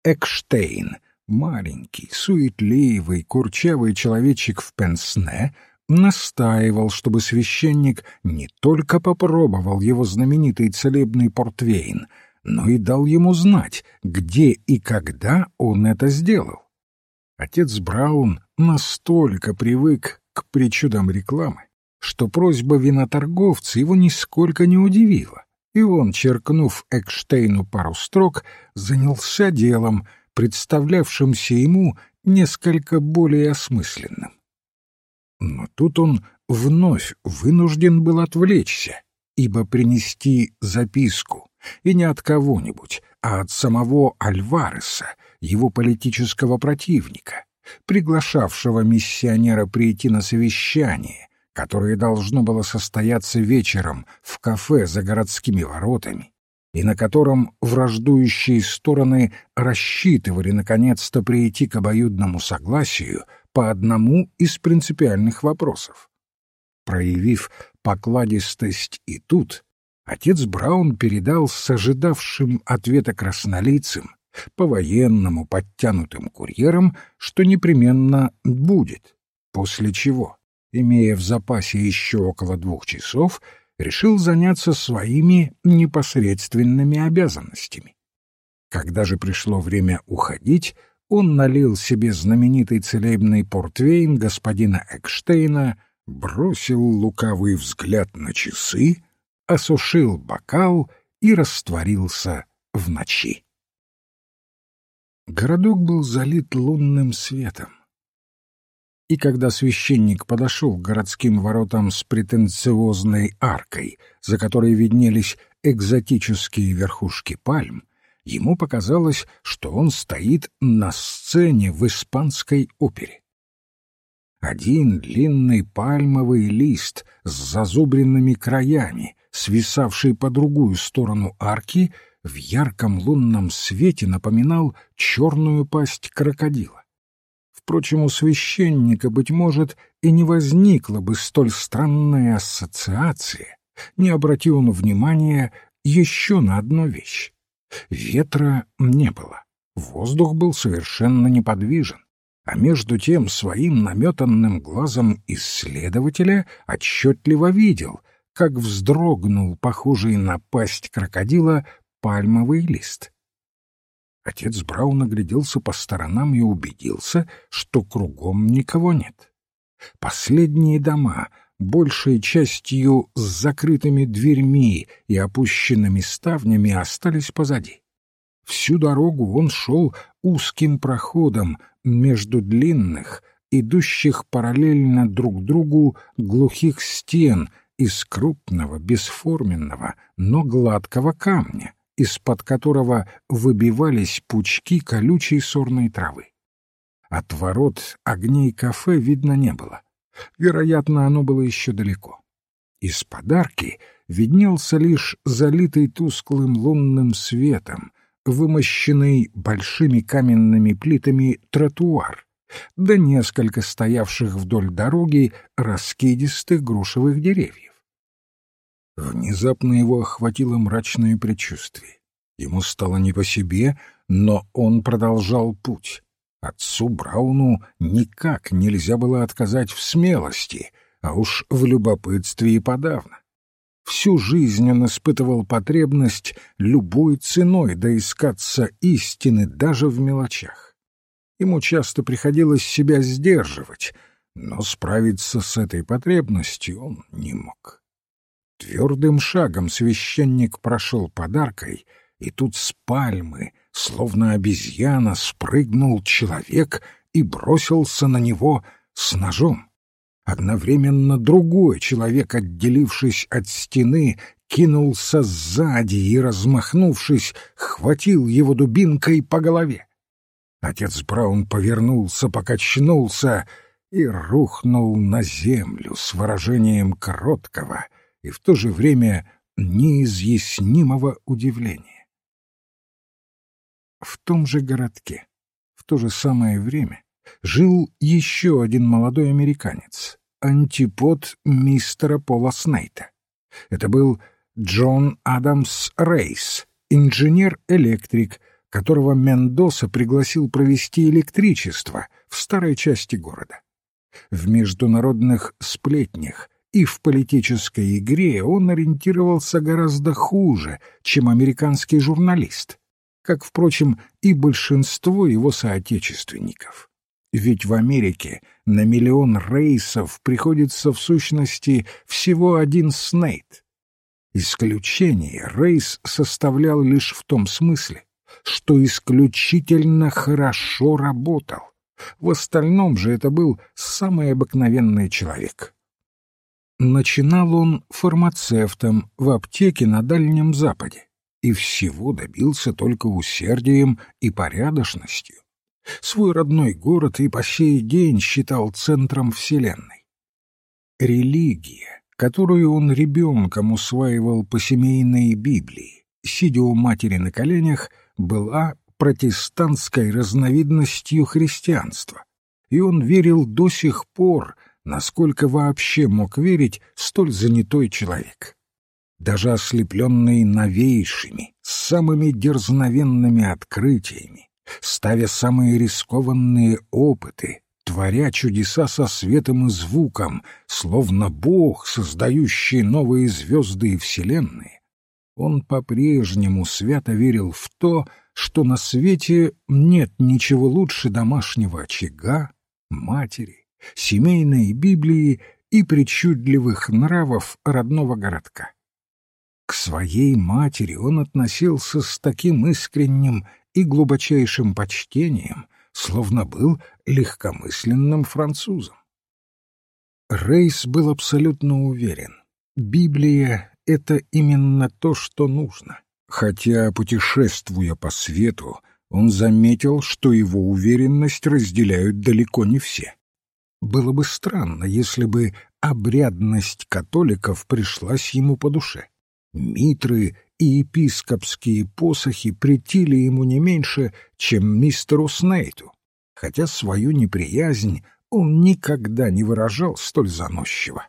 Экштейн, маленький, суетливый, курчавый человечек в пенсне, настаивал, чтобы священник не только попробовал его знаменитый целебный портвейн, но и дал ему знать, где и когда он это сделал. Отец Браун настолько привык к причудам рекламы, что просьба виноторговца его нисколько не удивила, и он, черкнув Экштейну пару строк, занялся делом, представлявшимся ему несколько более осмысленным. Но тут он вновь вынужден был отвлечься, ибо принести записку, и не от кого-нибудь, а от самого Альвареса, его политического противника, приглашавшего миссионера прийти на совещание, которое должно было состояться вечером в кафе за городскими воротами, и на котором враждующие стороны рассчитывали наконец-то прийти к обоюдному согласию по одному из принципиальных вопросов. Проявив покладистость и тут, отец Браун передал с ожидавшим ответа краснолицым, по-военному подтянутым курьерам, что непременно будет, после чего, имея в запасе еще около 2 часов, решил заняться своими непосредственными обязанностями. Когда же пришло время уходить, он налил себе знаменитый целебный портвейн господина Экштейна, бросил лукавый взгляд на часы, осушил бокал и растворился в ночи. Городок был залит лунным светом. И когда священник подошел к городским воротам с претенциозной аркой, за которой виднелись экзотические верхушки пальм, ему показалось, что он стоит на сцене в испанской опере. Один длинный пальмовый лист с зазубренными краями, свисавший по другую сторону арки, в ярком лунном свете напоминал черную пасть крокодила. Впрочем, у священника, быть может, и не возникла бы столь странная ассоциация, не обрати он внимания еще на одну вещь. Ветра не было, воздух был совершенно неподвижен, а между тем своим наметанным глазом исследователя отчетливо видел, как вздрогнул похожий на пасть крокодила пальмовый лист. Отец Браун огляделся по сторонам и убедился, что кругом никого нет. Последние дома, большей частью с закрытыми дверьми и опущенными ставнями, остались позади. Всю дорогу он шел узким проходом между длинных, идущих параллельно друг другу глухих стен из крупного, бесформенного, но гладкого камня, из-под которого выбивались пучки колючей сорной травы. От ворот огней кафе видно не было. Вероятно, оно было еще далеко. Из подарки виднелся лишь залитый тусклым лунным светом, вымощенный большими каменными плитами тротуар, да несколько стоявших вдоль дороги раскидистых грушевых деревьев. Внезапно его охватило мрачное предчувствие. Ему стало не по себе, но он продолжал путь. Отцу Брауну никак нельзя было отказать в смелости, а уж в любопытстве и подавно. Всю жизнь он испытывал потребность любой ценой доискаться истины даже в мелочах. Ему часто приходилось себя сдерживать, но справиться с этой потребностью он не мог. Твердым шагом священник прошел подаркой, и тут с пальмы, словно обезьяна, спрыгнул человек и бросился на него с ножом. Одновременно другой человек, отделившись от стены, кинулся сзади и, размахнувшись, хватил его дубинкой по голове. Отец Браун повернулся, покачнулся и рухнул на землю с выражением кроткого и в то же время неизъяснимого удивления. В том же городке, в то же самое время, жил еще один молодой американец, антипод мистера Пола Снейта. Это был Джон Адамс Рейс, инженер-электрик, которого Мендоса пригласил провести электричество в старой части города. В международных сплетнях и в политической игре он ориентировался гораздо хуже, чем американский журналист, как, впрочем, и большинство его соотечественников. Ведь в Америке на миллион рейсов приходится в сущности всего один Снейд. Исключение рейс составлял лишь в том смысле, что исключительно хорошо работал. В остальном же это был самый обыкновенный человек. Начинал он фармацевтом в аптеке на Дальнем Западе и всего добился только усердием и порядочностью. Свой родной город и по сей день считал центром вселенной. Религия, которую он ребенком усваивал по семейной Библии, сидя у матери на коленях, была протестантской разновидностью христианства, и он верил до сих пор, насколько вообще мог верить столь занятой человек. Даже ослепленный новейшими, самыми дерзновенными открытиями, ставя самые рискованные опыты, творя чудеса со светом и звуком, словно Бог, создающий новые звезды и вселенные, он по-прежнему свято верил в то, что на свете нет ничего лучше домашнего очага, матери, семейной Библии и причудливых нравов родного городка. К своей матери он относился с таким искренним и глубочайшим почтением, словно был легкомысленным французом. Рейс был абсолютно уверен. Библия — это именно то, что нужно. Хотя, путешествуя по свету, он заметил, что его уверенность разделяют далеко не все. Было бы странно, если бы обрядность католиков пришлась ему по душе. Митры и епископские посохи претили ему не меньше, чем мистеру Снейту, хотя свою неприязнь он никогда не выражал столь заносчиво.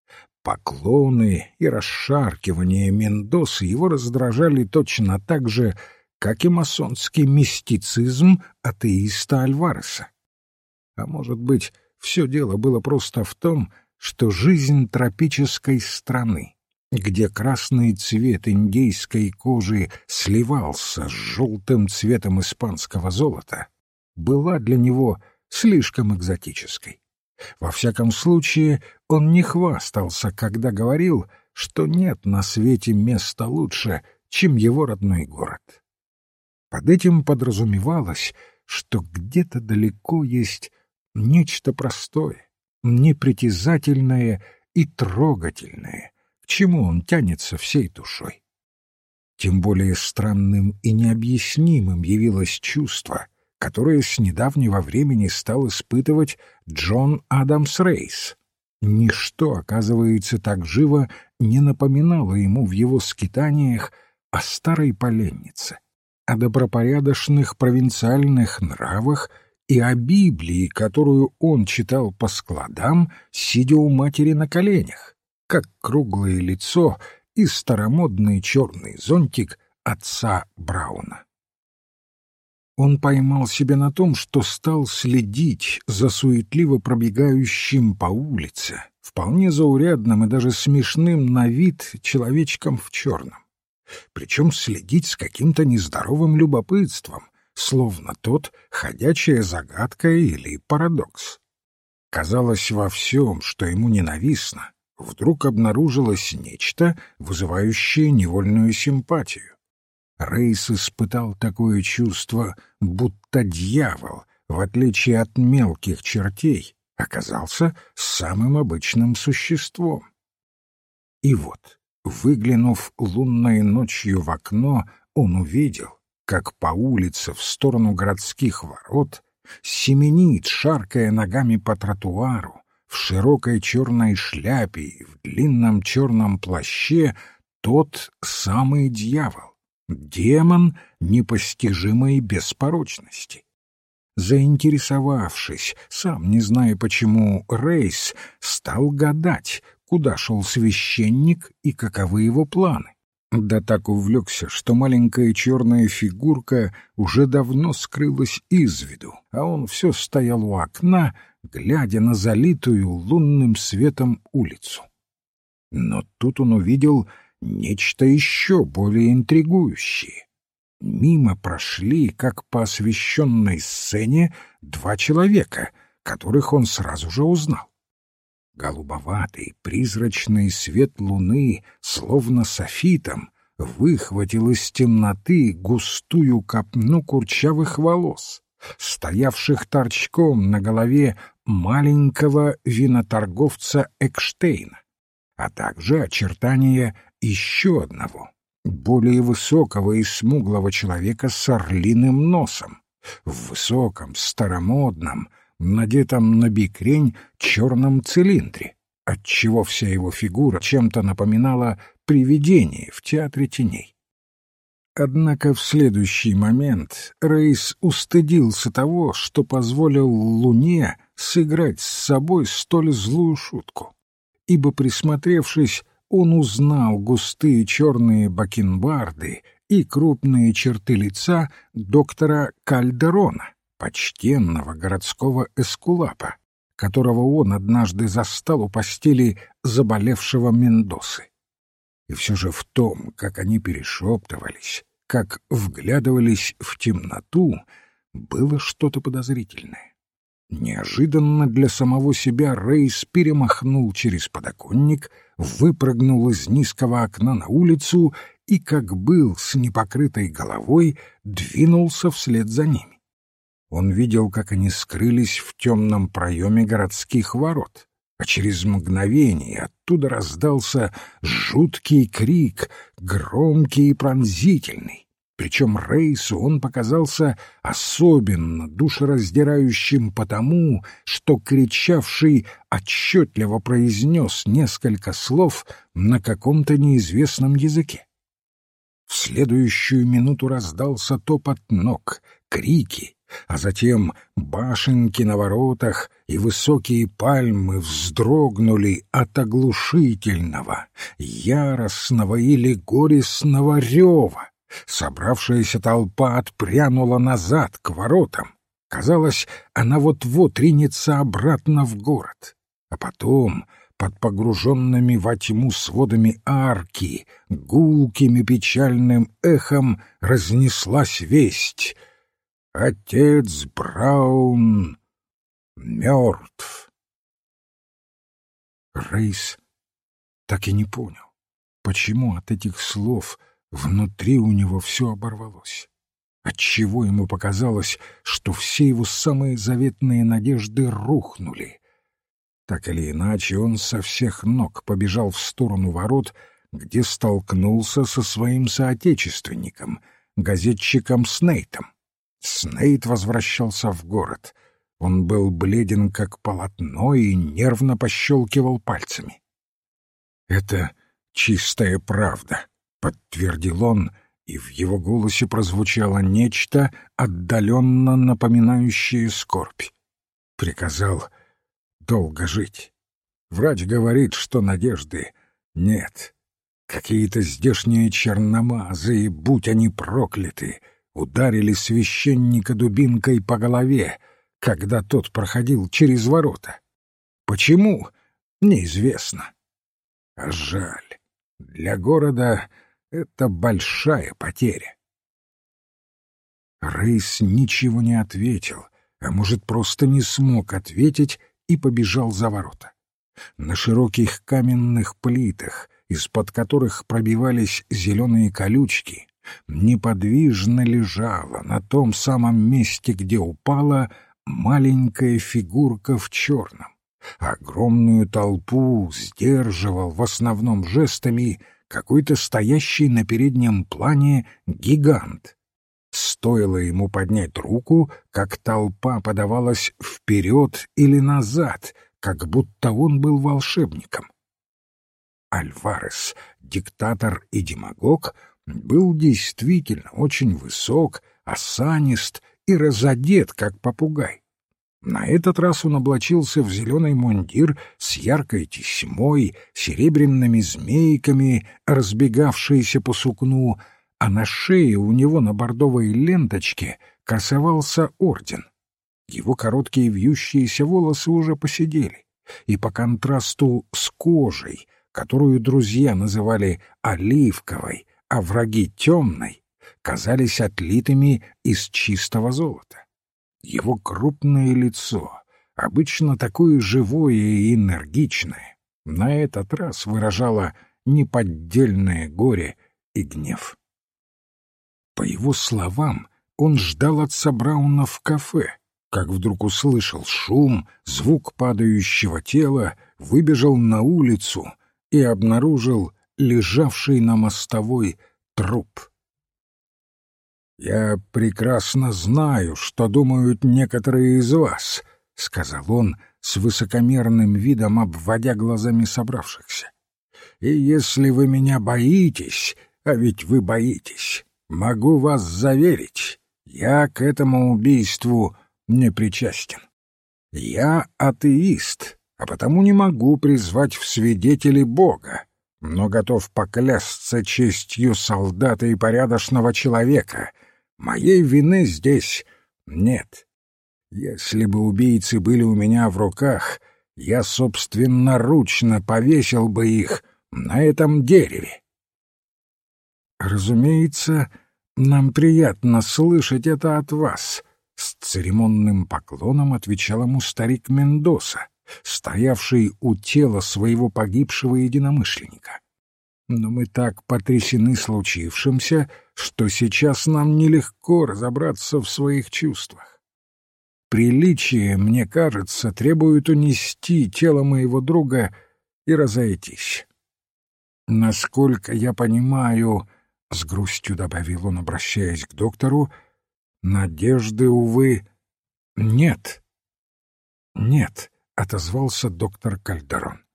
Поклоны и расшаркивания Мендосы его раздражали точно так же, как и масонский мистицизм атеиста Альвареса. А может быть, все дело было просто в том, что жизнь тропической страны, где красный цвет индейской кожи сливался с желтым цветом испанского золота, была для него слишком экзотической. Во всяком случае, он не хвастался, когда говорил, что нет на свете места лучше, чем его родной город. Под этим подразумевалось, что где-то далеко есть нечто простое, непритязательное и трогательное, к чему он тянется всей душой. Тем более странным и необъяснимым явилось чувство, которое с недавнего времени стал испытывать Джон Адамс Рейс. Ничто, оказывается, так живо не напоминало ему в его скитаниях о старой поленнице, о добропорядочных провинциальных нравах и о Библии, которую он читал по складам, сидя у матери на коленях, как круглое лицо и старомодный черный зонтик отца Брауна. Он поймал себя на том, что стал следить за суетливо пробегающим по улице, вполне заурядным и даже смешным на вид человечком в черном. Причем следить с каким-то нездоровым любопытством, словно тот ходячая загадка или парадокс. Казалось, во всем, что ему ненавистно, вдруг обнаружилось нечто, вызывающее невольную симпатию. Рейс испытал такое чувство, будто дьявол, в отличие от мелких чертей, оказался самым обычным существом. И вот, выглянув лунной ночью в окно, он увидел, как по улице в сторону городских ворот семенит, шаркая ногами по тротуару, в широкой черной шляпе и в длинном черном плаще тот самый дьявол. Демон непостижимой беспорочности. Заинтересовавшись, сам не зная почему, Рейс стал гадать, куда шел священник и каковы его планы. Да так увлекся, что маленькая черная фигурка уже давно скрылась из виду, а он все стоял у окна, глядя на залитую лунным светом улицу. Но тут он увидел нечто еще более интригующее. Мимо прошли, как по освещенной сцене, два человека, которых он сразу же узнал. Голубоватый призрачный свет луны, словно софитом, выхватил из темноты густую копну курчавых волос, стоявших торчком на голове маленького виноторговца Экштейна, а также очертания еще одного, более высокого и смуглого человека с орлиным носом, в высоком, старомодном, надетом на бикрень черном цилиндре, отчего вся его фигура чем-то напоминала привидение в театре теней. Однако в следующий момент Рейс устыдился того, что позволил Луне сыграть с собой столь злую шутку, ибо, присмотревшись, он узнал густые черные бакенбарды и крупные черты лица доктора Кальдерона, почтенного городского эскулапа, которого он однажды застал у постели заболевшего Мендосы. И все же в том, как они перешептывались, как вглядывались в темноту, было что-то подозрительное. Неожиданно для самого себя Рейс перемахнул через подоконник, выпрыгнул из низкого окна на улицу и, как был с непокрытой головой, двинулся вслед за ними. Он видел, как они скрылись в темном проеме городских ворот, а через мгновение оттуда раздался жуткий крик, громкий и пронзительный. Причем Рейсу он показался особенно душераздирающим потому, что кричавший отчетливо произнес несколько слов на каком-то неизвестном языке. В следующую минуту раздался топот ног, крики, а затем башенки на воротах и высокие пальмы вздрогнули от оглушительного, яростного или горестного рева. Собравшаяся толпа отпрянула назад к воротам. Казалось, она вот-вот ринется обратно в город. А потом, под погруженными во тьму сводами арки, гулким и печальным эхом разнеслась весть: «Отец Браун мертв». Рейс так и не понял, почему от этих слов внутри у него все оборвалось. Отчего ему показалось, что все его самые заветные надежды рухнули. Так или иначе, он со всех ног побежал в сторону ворот, где столкнулся со своим соотечественником, газетчиком Снейтом. Снейт возвращался в город. Он был бледен, как полотно, и нервно пощелкивал пальцами. «Это чистая правда», — подтвердил он, и в его голосе прозвучало нечто, отдаленно напоминающее скорбь. Приказал долго жить. Врач говорит, что надежды нет. Какие-то здешние черномазы, будь они прокляты, ударили священника дубинкой по голове, когда тот проходил через ворота. Почему? Неизвестно. А жаль. Для города это большая потеря. Рейс ничего не ответил, а может, просто не смог ответить, и побежал за ворота. На широких каменных плитах, из-под которых пробивались зеленые колючки, неподвижно лежала на том самом месте, где упала, маленькая фигурка в черном. Огромную толпу сдерживал в основном жестами какой-то стоящий на переднем плане гигант. Стоило ему поднять руку, как толпа подавалась вперед или назад, как будто он был волшебником. Альварес, диктатор и демагог, был действительно очень высок, осанист и разодет, как попугай. На этот раз он облачился в зеленый мундир с яркой тесьмой, серебряными змейками, разбегавшиеся по сукну, а на шее у него на бордовой ленточке красовался орден. Его короткие вьющиеся волосы уже поседели, и по контрасту с кожей, которую друзья называли оливковой, а враги темной, казались отлитыми из чистого золота. Его крупное лицо, обычно такое живое и энергичное, на этот раз выражало неподдельное горе и гнев. По его словам, он ждал отца Брауна в кафе, как вдруг услышал шум, звук падающего тела, выбежал на улицу и обнаружил лежавший на мостовой труп. «Я прекрасно знаю, что думают некоторые из вас», — сказал он с высокомерным видом, обводя глазами собравшихся. «И если вы меня боитесь, а ведь вы боитесь, могу вас заверить, я к этому убийству не причастен. Я атеист, а потому не могу призвать в свидетели Бога, но готов поклясться честью солдата и порядочного человека. Моей вины здесь нет. Если бы убийцы были у меня в руках, я собственноручно повесил бы их на этом дереве». «Разумеется, нам приятно слышать это от вас», — с церемонным поклоном отвечал ему старик Мендоса, стоявший у тела своего погибшего единомышленника. «Но мы так потрясены случившимся, что сейчас нам нелегко разобраться в своих чувствах. Приличие, мне кажется, требует унести тело моего друга и разойтись. Насколько я понимаю, — с грустью добавил он, обращаясь к доктору, — надежды, увы, нет». «Нет», — отозвался доктор Кальдерон.